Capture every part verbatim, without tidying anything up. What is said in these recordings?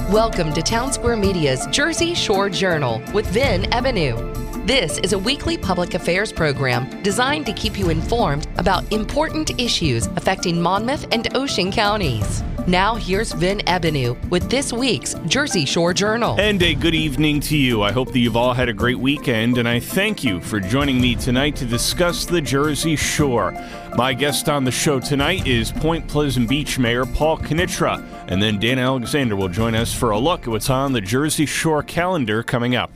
Welcome to Town Square Media's Jersey Shore Journal with Vin Ebenau. This is a weekly public affairs program designed to keep you informed about important issues affecting Monmouth and Ocean counties. Now here's Vin Ebenau with this week's Jersey Shore Journal. And a good evening to you. I hope that you've all had a great weekend, and I thank you for joining me tonight to discuss the Jersey Shore. My guest on the show tonight is Point Pleasant Beach Mayor Paul Kinitra, and then Dan Alexander will join us for a look at what's on the Jersey Shore calendar coming up.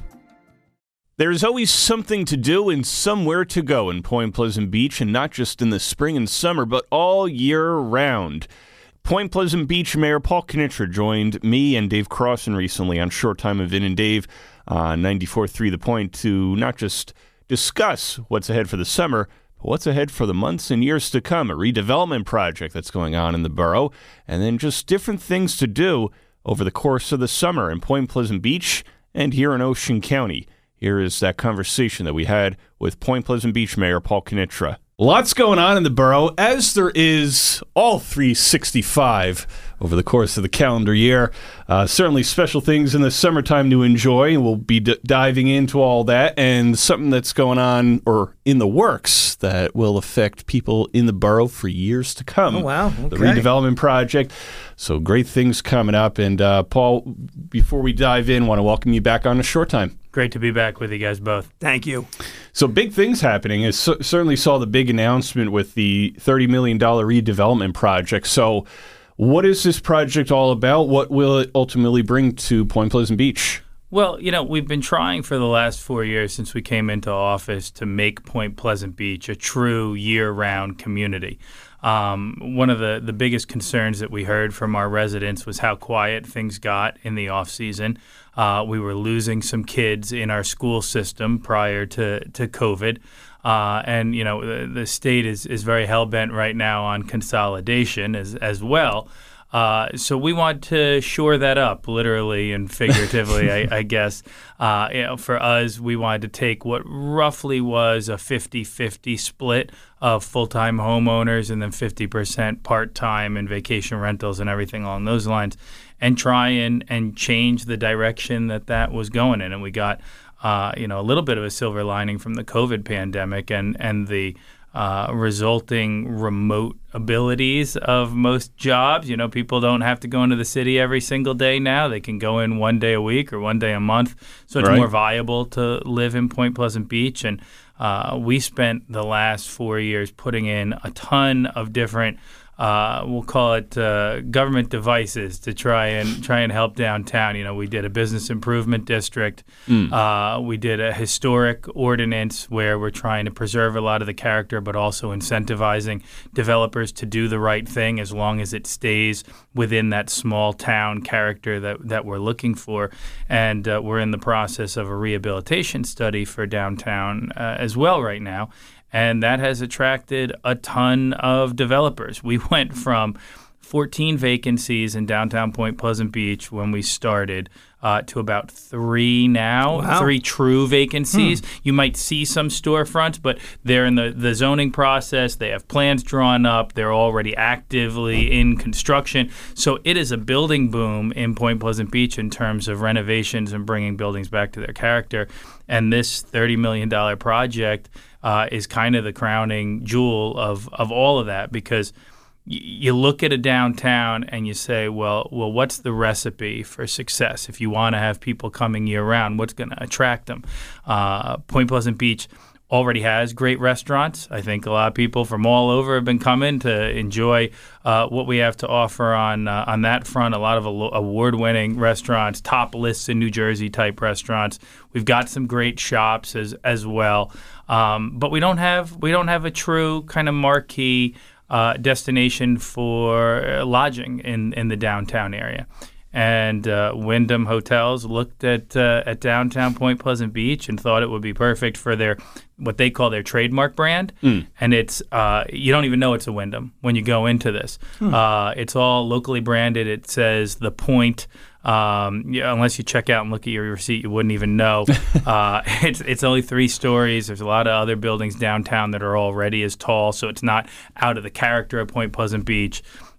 There's always something to do and somewhere to go in Point Pleasant Beach, and not just in the spring and summer, but all year round. Point Pleasant Beach Mayor Paul Kinitra joined me and Dave Crossan recently on Short Time of Vin and Dave on ninety-four point three The Point to not just discuss what's ahead for the summer, but what's ahead for the months and years to come, a redevelopment project that's going on in the borough, and then just different things to do over the course of the summer in Point Pleasant Beach and here in Ocean County. Here is that conversation that we had with Point Pleasant Beach Mayor Paul Kinitra. Lots going on in the borough, as there is all three sixty-five over the course of the calendar year. Uh, certainly special things in the summertime to enjoy. We'll be d- diving into all that, and something that's going on or in the works that will affect people in the borough for years to come. Oh, wow. Okay. The redevelopment project. So great things coming up. And uh, Paul, before we dive in, want to welcome you back on a Short Time. Great to be back with you guys both. Thank you. So big things happening. I c- certainly saw the big announcement with the thirty million dollars redevelopment project. So what is this project all about? What will it ultimately bring to Point Pleasant Beach? Well, you know, we've been trying for the last four years since we came into office to make Point Pleasant Beach a true year-round community. Um, one of the, the biggest concerns that we heard from our residents was how quiet things got in the off-season. Uh, we were losing some kids in our school system prior to, to COVID. Uh, and, you know, the, the state is, is very hell-bent right now on consolidation as, as well. Uh, so we want to shore that up, literally and figuratively, I, I guess. Uh, you know, for us, we wanted to take what roughly was a fifty-fifty split of full-time homeowners and then fifty percent part-time and vacation rentals and everything along those lines, and try and, and change the direction that that was going in. And we got, uh, you know, a little bit of a silver lining from the COVID pandemic and, and the Uh, resulting remote abilities of most jobs. You know, people don't have to go into the city every single day now. They can go in one day a week or one day a month. So it's right. more viable to live in Point Pleasant Beach. And uh, we spent the last four years putting in a ton of different Uh, we'll call it uh, government devices to try and try and help downtown. You know, we did a business improvement district. Mm. Uh, we did a historic ordinance where we're trying to preserve a lot of the character, but also incentivizing developers to do the right thing as long as it stays within that small town character that, that we're looking for. And uh, we're in the process of a rehabilitation study for downtown uh, as well right now. And that has attracted a ton of developers. We went from fourteen vacancies in downtown Point Pleasant Beach when we started uh, to about three now, wow. three true vacancies. Hmm. You might see some storefronts, but they're in the, the zoning process. They have plans drawn up. They're already actively in construction. So it is a building boom in Point Pleasant Beach in terms of renovations and bringing buildings back to their character. And this thirty million dollars project Uh, is kind of the crowning jewel of, of all of that, because y- you look at a downtown and you say, well, well, what's the recipe for success? If you want to have people coming year-round, what's going to attract them? Uh, Point Pleasant Beach already has great restaurants. I think a lot of people from all over have been coming to enjoy uh, what we have to offer on uh, on that front. A lot of award-winning restaurants, top lists in New Jersey type restaurants. We've got some great shops as as well, um, but we don't have we don't have a true kind of marquee uh, destination for lodging in in the downtown area. And uh, Wyndham Hotels looked at uh, at downtown Point Pleasant Beach and thought it would be perfect for their what they call their trademark brand. Mm. And it's uh, you don't even know it's a Wyndham when you go into this. Hmm. Uh, it's all locally branded. It says The Point. Um, yeah, unless you check out and look at your receipt, you wouldn't even know. uh, it's it's only three stories. There's a lot of other buildings downtown that are already as tall, so it's not out of the character of Point Pleasant Beach.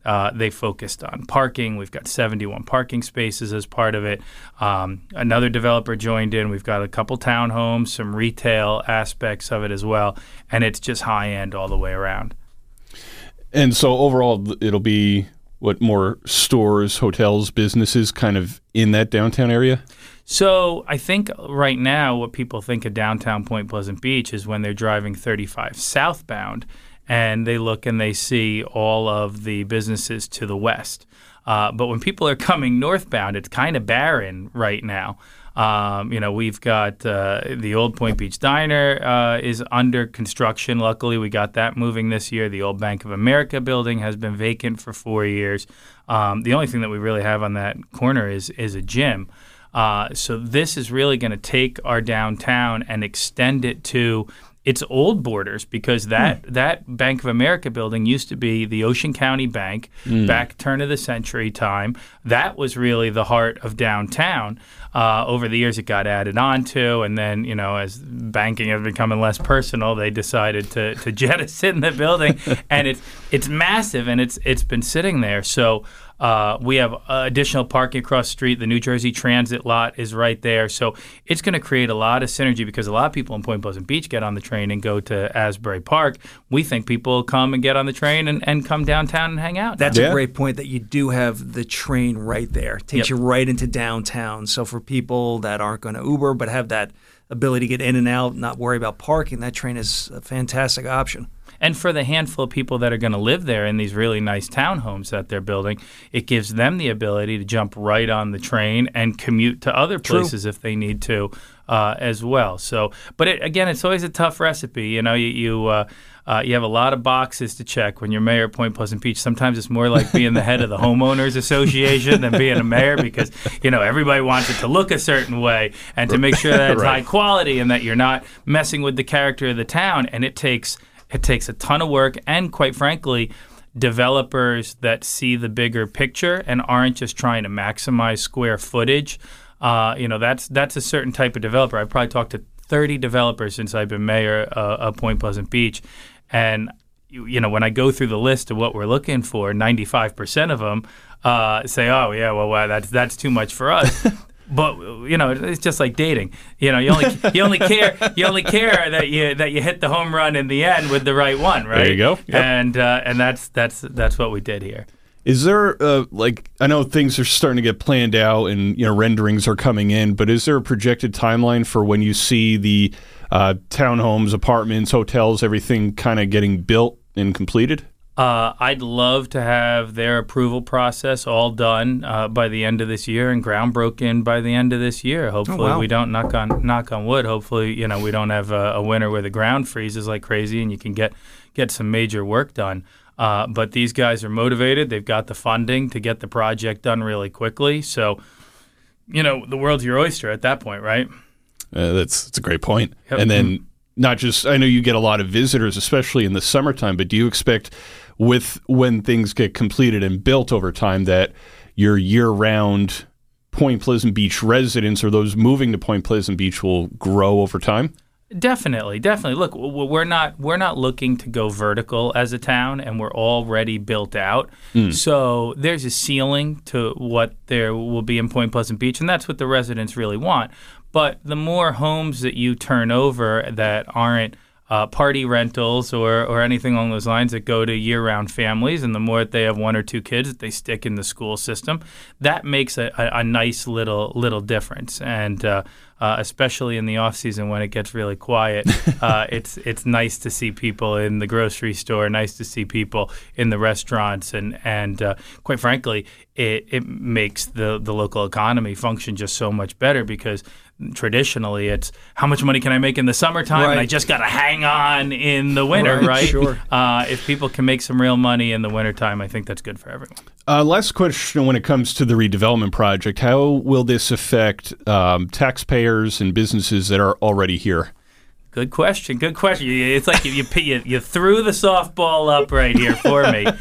Uh, they focused on parking. We've got seventy-one parking spaces as part of it. Um, another developer joined in. We've got a couple townhomes, some retail aspects of it as well, and it's just high end all the way around. And so overall, it'll be what, more stores, hotels, businesses kind of in that downtown area? So I think right now what people think of downtown Point Pleasant Beach is when they're driving thirty-five southbound and they look and they see all of the businesses to the west. Uh, but when people are coming northbound, it's kind of barren right now. Um, you know, we've got uh, the old Point Beach Diner uh, is under construction. Luckily, we got that moving this year. The old Bank of America building has been vacant for four years. Um, the only thing that we really have on that corner is is a gym. Uh, so this is really going to take our downtown and extend it to its old borders, because that, mm. that Bank of America building used to be the Ocean County Bank mm. back turn of the century time. That was really the heart of downtown. Uh, over the years, it got added on to, and then, you know, as banking has become less personal, they decided to, to jettison the building, and it's it's massive, and it's it's been sitting there. So uh, we have uh, additional parking across the street. The New Jersey Transit lot is right there, so it's going to create a lot of synergy, because a lot of people in Point Pleasant Beach get on the train and go to Asbury Park. We think people will come and get on the train and, and come downtown and hang out. That's yeah. a great point, that you do have the train right there. It takes Yep. you right into downtown. So for people that aren't going to Uber but have that ability to get in and out, not worry about parking, that train is a fantastic option. And for the handful of people that are going to live there in these really nice townhomes that they're building, it gives them the ability to jump right on the train and commute to other places True. If they need to uh, as well. So, but it, again, it's always a tough recipe. You know, you you, uh, uh, you have a lot of boxes to check when you're mayor of Point Pleasant Beach. Sometimes it's more like being the head of the homeowners association than being a mayor, because, you know, everybody wants it to look a certain way and to make sure that it's right. high quality and that you're not messing with the character of the town. And it takes It takes a ton of work, and quite frankly, developers that see the bigger picture and aren't just trying to maximize square footage. Uh, you know, that's that's a certain type of developer. I've probably talked to thirty developers since I've been mayor uh, of Point Pleasant Beach, and you, you know, when I go through the list of what we're looking for, ninety-five percent of them uh, say, "Oh, yeah, well, well, that's that's too much for us." But, you know, it's just like dating. You know, you only you only care you only care that you that you hit the home run in the end with the right one, right? There you go. Yep. And uh, and that's that's that's what we did here. Is there, uh, like, I know things are starting to get planned out and, you know, renderings are coming in, but is there a projected timeline for when you see the uh, townhomes, apartments, hotels, everything kind of getting built and completed? Uh, I'd love to have their approval process all done uh, by the end of this year and ground broken by the end of this year. Hopefully, oh, wow. we don't knock on knock on wood. Hopefully, you know, we don't have a, a winter where the ground freezes like crazy and you can get get some major work done. Uh, but these guys are motivated. They've got the funding to get the project done really quickly. So, you know, the world's your oyster at that point, right? Uh, that's that's a great point. Yep. And then not just, I know you get a lot of visitors, especially in the summertime, but do you expect with when things get completed and built over time that your year-round Point Pleasant Beach residents or those moving to Point Pleasant Beach will grow over time? Definitely, definitely. Look, we're not we're not looking to go vertical as a town, and we're already built out. Mm. So there's a ceiling to what there will be in Point Pleasant Beach, and that's what the residents really want. But the more homes that you turn over that aren't uh, party rentals or, or anything along those lines that go to year-round families, and the more that they have one or two kids that they stick in the school system, that makes a, a, a nice little little difference. And uh, uh, especially in the off season when it gets really quiet, uh, it's it's nice to see people in the grocery store, nice to see people in the restaurants, and and uh, quite frankly, it it makes the the local economy function just so much better, because traditionally it's how much money can I make in the summertime, right. and I just got to hang on in the winter, right? right? Sure. Uh, if people can make some real money in the wintertime, I think that's good for everyone. Uh, last question when it comes to the redevelopment project, how will this affect um, taxpayers and businesses that are already here? Good question. Good question. It's like you you, you threw the softball up right here for me.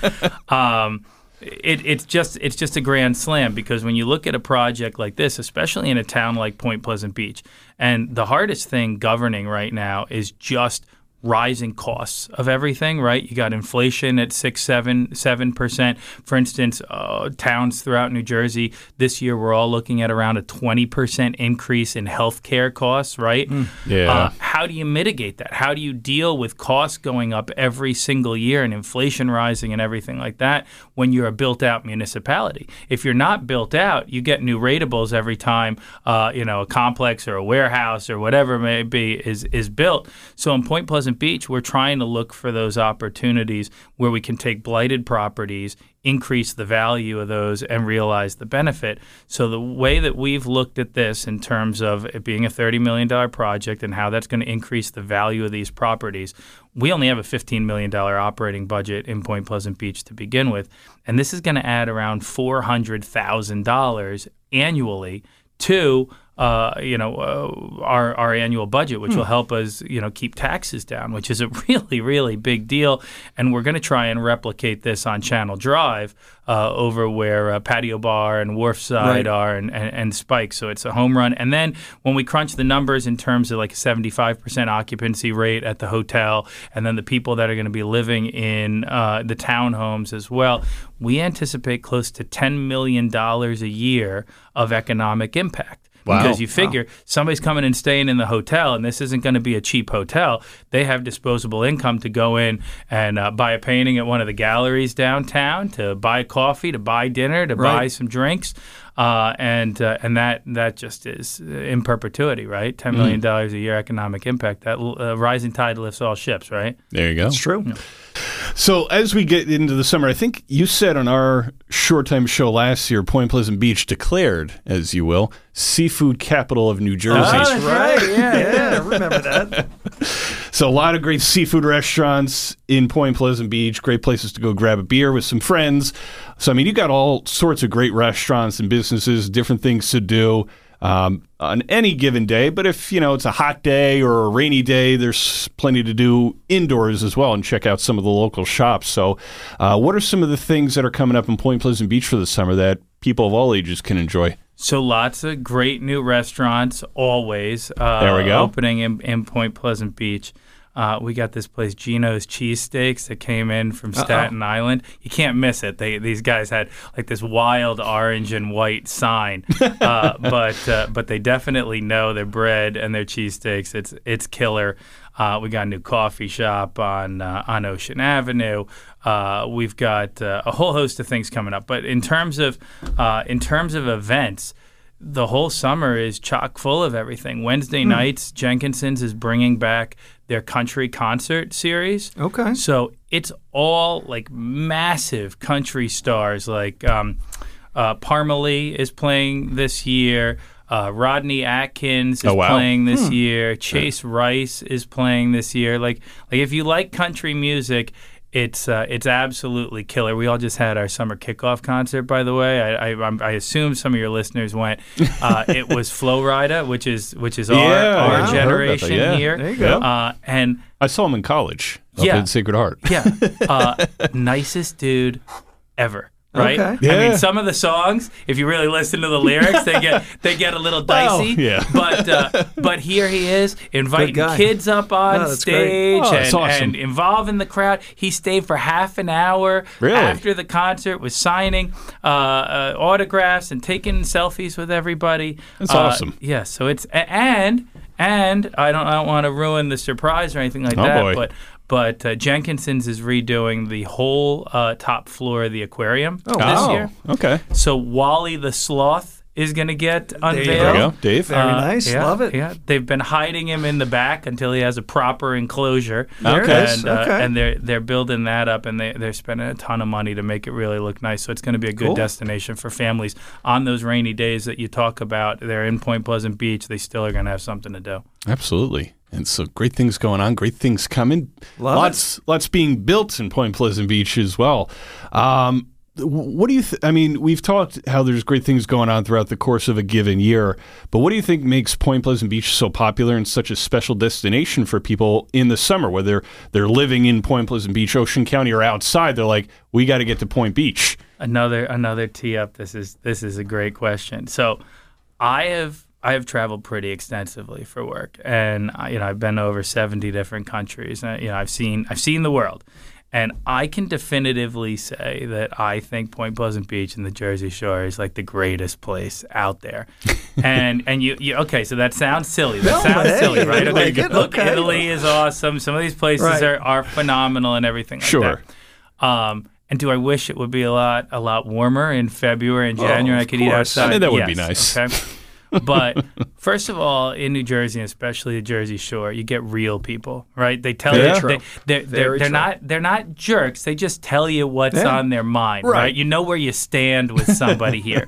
Um, It, it's just it's just a grand slam, because when you look at a project like this, especially in a town like Point Pleasant Beach, and the hardest thing governing right now is just rising costs of everything, right? You got inflation at six, seven, seven percent. For instance, uh, towns throughout New Jersey this year, we're all looking at around a twenty percent increase in healthcare costs, right? Mm. Yeah. Uh, how do you mitigate that? How do you deal with costs going up every single year and inflation rising and everything like that when you're a built-out municipality? If you're not built out, you get new ratables every time, uh, you know, a complex or a warehouse or whatever it may be is is built. So in Point Pleasant Beach, we're trying to look for those opportunities where we can take blighted properties, increase the value of those, and realize the benefit. So the way that we've looked at this in terms of it being a thirty million dollars project and how that's going to increase the value of these properties, we only have a fifteen million dollars operating budget in Point Pleasant Beach to begin with. And this is going to add around four hundred thousand dollars annually to Uh, you know, uh, our our annual budget, which hmm. will help us, you know, keep taxes down, which is a really, really big deal. And we're going to try and replicate this on Channel Drive uh, over where uh, Patio Bar and Wharfside right. are and, and, and Spike. So it's a home run. And then when we crunch the numbers in terms of like a seventy-five percent occupancy rate at the hotel, and then the people that are going to be living in uh, the townhomes as well, we anticipate close to ten million dollars a year of economic impact. Wow. Because you figure wow. somebody's coming and staying in the hotel, and this isn't going to be a cheap hotel. They have disposable income to go in and uh, buy a painting at one of the galleries downtown, to buy coffee, to buy dinner, to right. buy some drinks. Uh, and uh, and that that just is in perpetuity, right? ten million dollars mm. a year economic impact. That uh, rising tide lifts all ships, right? There you go. It's true. Yeah. So as we get into the summer, I think you said on our Short Time show last year, Point Pleasant Beach declared, as you will, seafood capital of New Jersey. Oh, that's right. Yeah, yeah, I remember that. So a lot of great seafood restaurants in Point Pleasant Beach, great places to go grab a beer with some friends. So, I mean, you got all sorts of great restaurants and businesses, different things to do um, on any given day. But if, you know, it's a hot day or a rainy day, there's plenty to do indoors as well and check out some of the local shops. So uh, what are some of the things that are coming up in Point Pleasant Beach for the summer that people of all ages can enjoy? So lots of great new restaurants always uh, there we go. opening in, in Point Pleasant Beach. Uh, we got this place, Gino's Cheesesteaks, that came in from Staten Uh-oh. Island. You can't miss it. They These guys had like this wild orange and white sign, uh, but uh, but they definitely know their bread and their cheesesteaks. It's it's killer. Uh, we got a new coffee shop on uh, on Ocean Avenue. Uh, we've got uh, a whole host of things coming up. But in terms of uh, in terms of events, the whole summer is chock full of everything. Wednesday hmm. nights, Jenkinson's is bringing back their country concert series. Okay. So it's all like massive country stars. Like um, uh, Parmalee is playing this year. Uh, Rodney Atkins is oh, wow. playing this hmm. year. Chase yeah. Rice is playing this year. Like, like if you like country music, It's uh, it's absolutely killer. We all just had our summer kickoff concert, by the way. I I, I assume some of your listeners went. Uh, it was Flo Rida, which is which is our, yeah, our wow. generation yeah. here. There you go. Uh, and I saw him in college up yeah, in Sacred Heart. yeah, uh, nicest dude ever. Right? Okay. Yeah. I mean, some of the songs, if you really listen to the lyrics, they get they get a little dicey. Well, yeah. But uh, but here he is inviting kids up on oh, stage oh, and, awesome. and involving the crowd. He stayed for half an hour really? after the concert, was signing uh, uh, autographs and taking selfies with everybody. That's uh, awesome. Yeah. So it's and and I don't I don't want to ruin the surprise or anything like oh, that, boy. but. But uh, Jenkinson's is redoing the whole uh, top floor of the aquarium oh, this oh, year. Okay. So Wally the Sloth is going to get unveiled. There you go, Dave. Very Uh, nice. yeah, Love it. Yeah, they've been hiding him in the back until he has a proper enclosure. There Okay. it is. And, uh, okay. and they're they're building that up, and they they're spending a ton of money to make it really look nice. So it's going to be a good Cool. destination for families on those rainy days that you talk about. They're in Point Pleasant Beach. They still are going to have something to do. Absolutely. And so great things going on, great things coming. Love lots it. lots being built in Point Pleasant Beach as well. Um, what do you th- I mean, we've talked how there's great things going on throughout the course of a given year, but what do you think makes Point Pleasant Beach so popular and such a special destination for people in the summer, whether they're living in Point Pleasant Beach, Ocean County, or outside? They're like, we got to get to Point Beach. Another another tee up. This is this is a great question. So I have I have traveled pretty extensively for work, and I, you know I've been to over seventy different countries. And, you know I've seen I've seen the world, and I can definitively say that I think Point Pleasant Beach and the Jersey Shore is like the greatest place out there. and and you, you okay? So that sounds silly. That No, sounds but hey, silly, right? I Okay, like it, look, okay. Italy is awesome. Some of these places Right. are, are phenomenal and everything like Sure. that. Um, And do I wish it would be a lot a lot warmer in February and January? Oh, I of could eat course. outside. I mean, that would be Yes, nice. Okay? But first of all, in New Jersey, especially the Jersey Shore, you get real people, right? They tell Yeah. you True. they, they're, they're, Very they're true. not they're not jerks. They just tell you what's Yeah. on their mind, right. Right. You know where you stand with somebody here,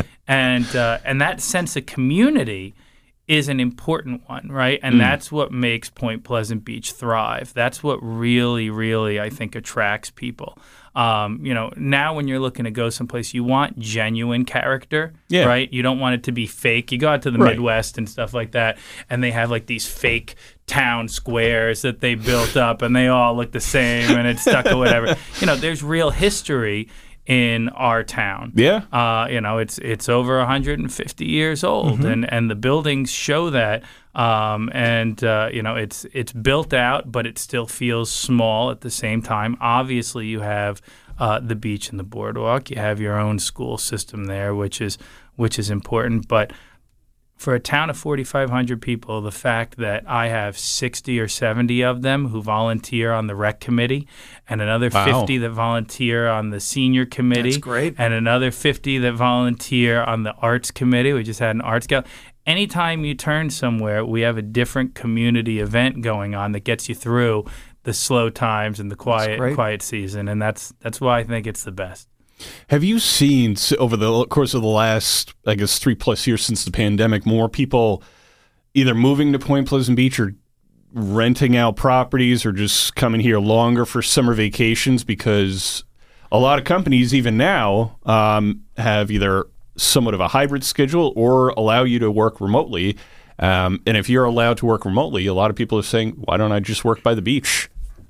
and uh, and that sense of community is an important one, right? And that's what makes Point Pleasant Beach thrive. That's what really, really, I think, attracts people. Um, you know, now when you're looking to go someplace, you want genuine character, Yeah. right? You don't want it to be fake. You go out to the Right. Midwest and stuff like that, and they have like these fake town squares that they built up, and they all look the same, and it's stuck or whatever. You know, there's real history in our town. Yeah. Uh, you know, it's it's over one hundred fifty years old, and, and the buildings show that. Um, and uh, you know, it's it's built out, but it still feels small at the same time. Obviously, you have uh, the beach and the boardwalk. You have your own school system there, which is which is important. But for a town of forty-five hundred people, the fact that I have sixty or seventy of them who volunteer on the rec committee, and another Wow. fifty that volunteer on the senior committee, That's great. and another fifty that volunteer on the arts committee. We just had an arts gala. Anytime you turn somewhere, we have a different community event going on that gets you through the slow times and the quiet great. quiet season, and that's that's why I think it's the best. Have you seen s- over the course of the last, I guess, three plus years since the pandemic, more people either moving to Point Pleasant Beach or renting out properties or just coming here longer for summer vacations? Because a lot of companies, even now, um, have either somewhat of a hybrid schedule or allow you to work remotely. Um, and if you're allowed to work remotely, a lot of people are saying, why don't I just work by the beach?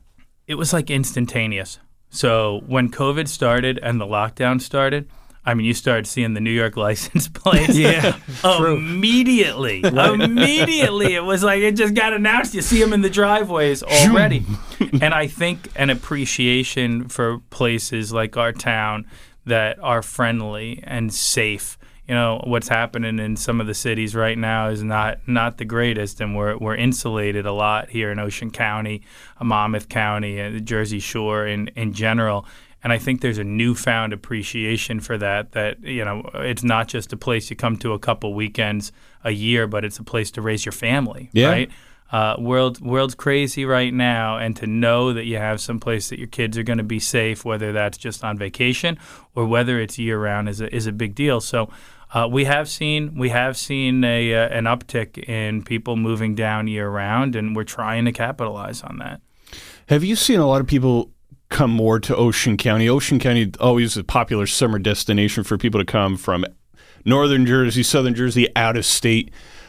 It was like instantaneous. So when COVID started and the lockdown started, I mean, you started seeing the New York license plates. Yeah, true. Immediately. Immediately. It was like it just got announced. You see them in the driveways already. And I think an appreciation for places like our town that are friendly and safe. You know, what's happening in some of the cities right now is not not the greatest, and we're we're insulated a lot here in Ocean County, Monmouth County, and the Jersey Shore in, in general. And I think there's a newfound appreciation for that, that, you know, it's not just a place you come to a couple weekends a year, but it's a place to raise your family, Yeah. right? Uh, world world's crazy right now, and to know that you have some place that your kids are going to be safe, whether that's just on vacation or whether it's year round, is a, is a big deal. So uh, we have seen we have seen a uh, an uptick in people moving down year round, and we're trying to capitalize on that. Have you seen a lot of people come more to Ocean County? Ocean County always a popular summer destination for people to come from northern Jersey, southern Jersey, out of state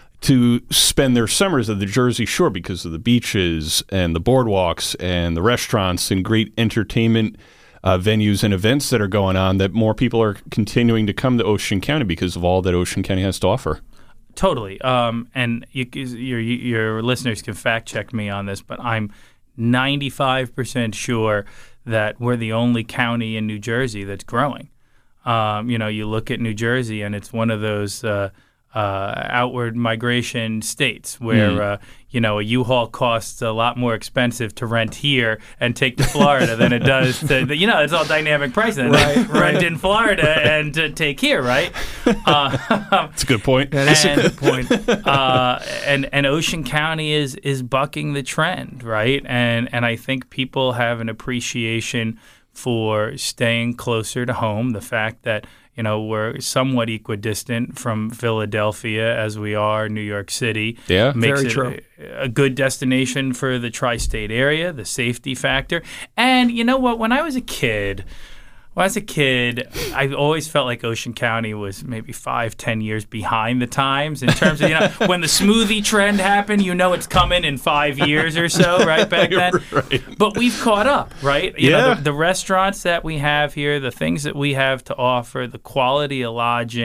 to spend their summers at the Jersey Shore because of the beaches and the boardwalks and the restaurants and great entertainment uh, venues and events that are going on, that more people are continuing to come to Ocean County because of all that Ocean County has to offer. Totally. Um, and you, your your listeners can fact check me on this, but I'm ninety-five percent sure that we're the only county in New Jersey that's growing. Um, you know, you look at New Jersey, and it's one of those uh, uh, outward migration states where, Mm. uh, you know, a U-Haul costs a lot more expensive to rent here and take to Florida than it does to, you know, it's all dynamic pricing. Right, Rent right. in Florida and to take here, right? Uh, That's a good point. That is And- a good point. uh, and and Ocean County is is bucking the trend, right? And and I think people have an appreciation for staying closer to home. The fact that, you know, we're somewhat equidistant from Philadelphia as we are New York City, Yeah. makes Very it true. A, a good destination for the tri-state area, the safety factor. And you know what? When I was a kid. When I was a kid, I always felt like Ocean County was maybe five, ten years behind the times in terms of, you know, when the smoothie trend happened, you know it's coming in five years or so, right, back then? Right. But we've caught up, right? You know, Yeah. the, the restaurants that we have here, the things that we have to offer, the quality of lodging,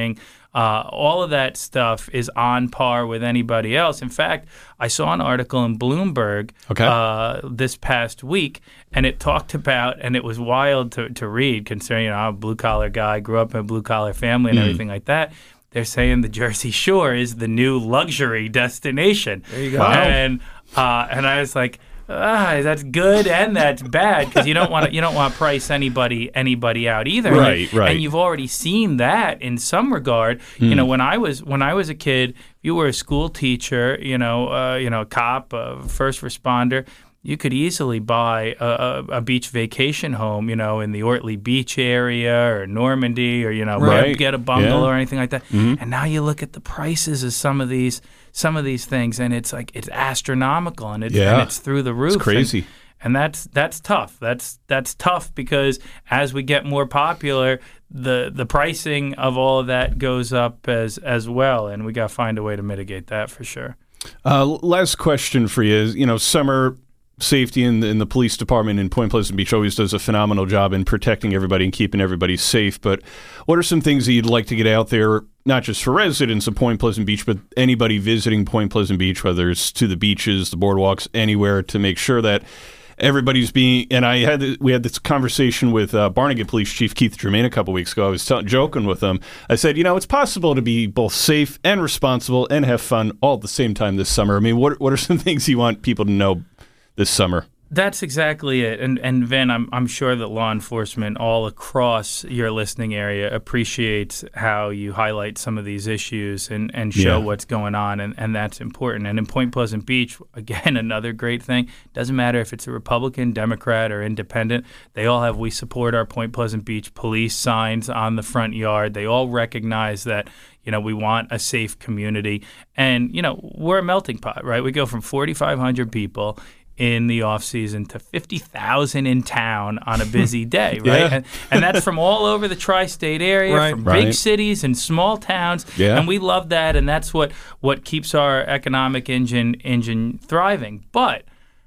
Uh, all of that stuff is on par with anybody else. In fact, I saw an article in Bloomberg okay. uh, this past week, and it talked about, and it was wild to, to read, considering, you know, I'm a blue-collar guy, grew up in a blue-collar family and mm. everything like that. They're saying the Jersey Shore is the new luxury destination. There you go. Wow. And, uh, and I was like, ah, that's good and that's bad, because you don't want to you don't want to price anybody anybody out either. Right, and, right. And you've already seen that in some regard. Mm. You know, when I was when I was a kid, you were a school teacher, you know, uh, you know, a cop, a first responder. You could easily buy a, a, a beach vacation home, you know, in the Ortley Beach area or Normandy, or, you know, right. get a bungalow yeah. or anything like that. Mm-hmm. And now you look at the prices of some of these some of these things, and it's like it's astronomical, and it's yeah. and it's through the roof. It's crazy. And, and that's that's tough. That's that's tough because as we get more popular, the the pricing of all of that goes up as as well, and we got to find a way to mitigate that for sure. Uh, last question for you is, you know, summer safety in the, in the police department in Point Pleasant Beach always does a phenomenal job in protecting everybody and keeping everybody safe. But what are some things that you'd like to get out there, not just for residents of Point Pleasant Beach, but anybody visiting Point Pleasant Beach, whether it's to the beaches, the boardwalks, anywhere, to make sure that everybody's being, and I had we had this conversation with uh, Barnegat Police Chief Keith Germain a couple weeks ago. I was t- joking with him. I said, you know, it's possible to be both safe and responsible and have fun all at the same time this summer. I mean, what what are some things you want people to know this summer? That's exactly it. And and Vin, I'm I'm sure that law enforcement all across your listening area appreciates how you highlight some of these issues and, and show yeah. what's going on, and, and that's important. And in Point Pleasant Beach, again, another great thing, doesn't matter if it's a Republican, Democrat, or independent, they all have "We support our Point Pleasant Beach police" signs on the front yard. They all recognize that, you know, we want a safe community. And, you know, we're a melting pot, right? We go from forty-five hundred people in the off season to fifty thousand in town on a busy day, right? yeah. and, and that's from all over the tri-state area, right. from right. big cities and small towns. Yeah. And we love that, and that's what, what keeps our economic engine engine thriving. But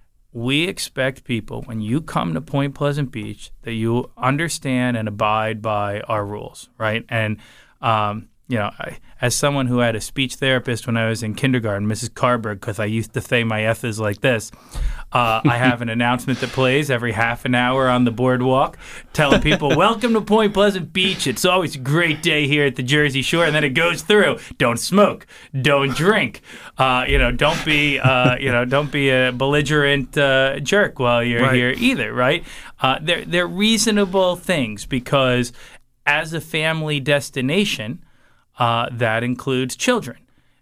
we expect people, when you come to Point Pleasant Beach, that you understand and abide by our rules, right? And um, you know, I, as someone who had a speech therapist when I was in kindergarten, Missus Carberg, because I used to say my F's like this, uh, I have an announcement that plays every half an hour on the boardwalk telling people, welcome to Point Pleasant Beach. It's always a great day here at the Jersey Shore. And then it goes through, don't smoke, don't drink, uh, you know, don't be, uh, you know, don't be a belligerent uh, jerk while you're right. here either, right? Uh, they're, they're reasonable things because as a family destination, Uh, that includes children.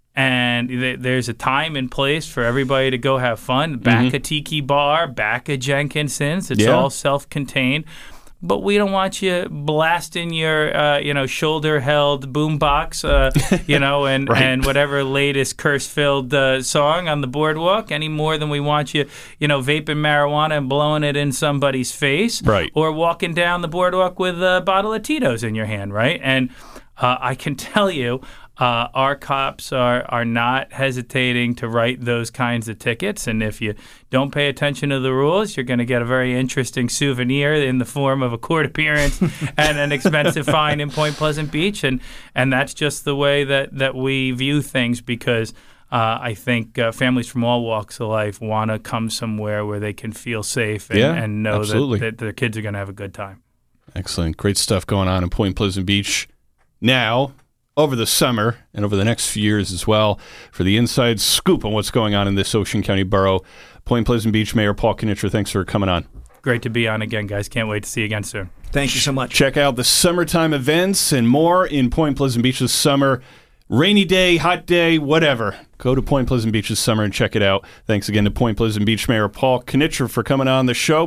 And th- there's a time and place for everybody to go have fun. Back mm-hmm. a Tiki Bar, back a Jenkinson's. It's yeah. all self-contained. But we don't want you blasting your, uh, you know, shoulder-held boombox, uh, you know, and, right. and whatever latest curse-filled uh, song on the boardwalk any more than we want you, you know, vaping marijuana and blowing it in somebody's face. Right. Or walking down the boardwalk with a bottle of Tito's in your hand, right? And Uh, I can tell you, uh, our cops are, are not hesitating to write those kinds of tickets. And if you don't pay attention to the rules, you're going to get a very interesting souvenir in the form of a court appearance and an expensive fine in Point Pleasant Beach. And, and that's just the way that, that we view things because uh, I think uh, families from all walks of life want to come somewhere where they can feel safe and, yeah, and know absolutely. that, that their kids are going to have a good time. Excellent. Great stuff going on in Point Pleasant Beach now, over the summer, and over the next few years as well. For the inside scoop on what's going on in this Ocean County borough, Point Pleasant Beach Mayor Paul Knitcher, thanks for coming on. Great to be on again, guys. Can't wait to see you again soon. Thank you so much. Check out the summertime events and more in Point Pleasant Beach this summer. Rainy day, hot day, whatever. Go to Point Pleasant Beach this summer and check it out. Thanks again to Point Pleasant Beach Mayor Paul Knitcher for coming on the show.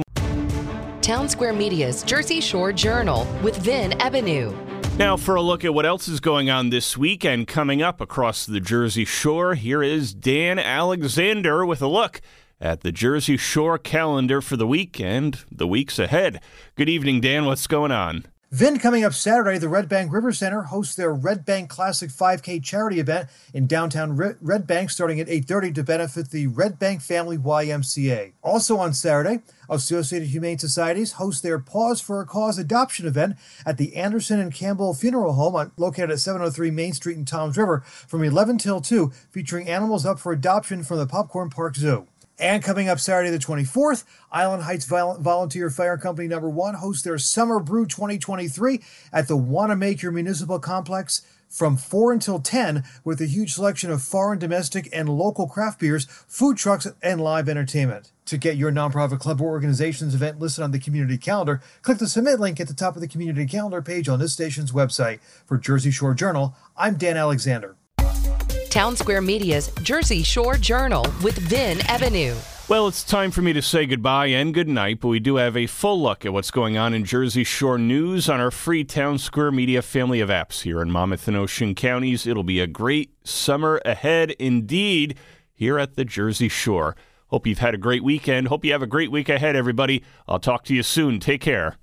Town Square Media's Jersey Shore Journal with Vin Ebenau. Now, for a look at what else is going on this week and coming up across the Jersey Shore, here is Dan Alexander with a look at the Jersey Shore calendar for the week and the weeks ahead. Good evening, Dan. What's going on? Then coming up Saturday, the Red Bank River Center hosts their Red Bank Classic five K charity event in downtown Red Bank starting at eight thirty to benefit the Red Bank Family Y M C A. Also on Saturday, Associated Humane Societies host their Pause for a Cause adoption event at the Anderson and Campbell Funeral Home on, located at seven oh three Main Street in Toms River from eleven till two, featuring animals up for adoption from the Popcorn Park Zoo. And coming up Saturday the twenty-fourth, Island Heights Vol- Volunteer Fire Company Number One hosts their Summer Brew twenty twenty-three at the Wanamaker Municipal Complex from four until ten with a huge selection of foreign, domestic, and local craft beers, food trucks, and live entertainment. To get your nonprofit club or organization's event listed on the community calendar, click the Submit link at the top of the community calendar page on this station's website. For Jersey Shore Journal, I'm Dan Alexander. Town Square Media's Jersey Shore Journal with Vin Ebenau. Well, it's time for me to say goodbye and good night, but we do have a full look at what's going on in Jersey Shore news on our free Town Square Media family of apps here in Monmouth and Ocean counties. It'll be a great summer ahead indeed here at the Jersey Shore. Hope you've had a great weekend. Hope you have a great week ahead, everybody. I'll talk to you soon. Take care.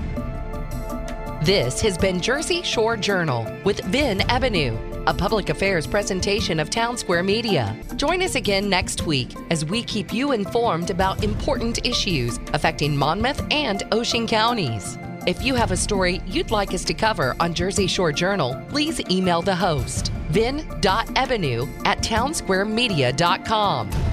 This has been Jersey Shore Journal with Vin Ebenau, a public affairs presentation of Town Square Media. Join us again next week as we keep you informed about important issues affecting Monmouth and Ocean counties. If you have a story you'd like us to cover on Jersey Shore Journal, please email the host, vin dot ebenau at townsquaremedia dot com.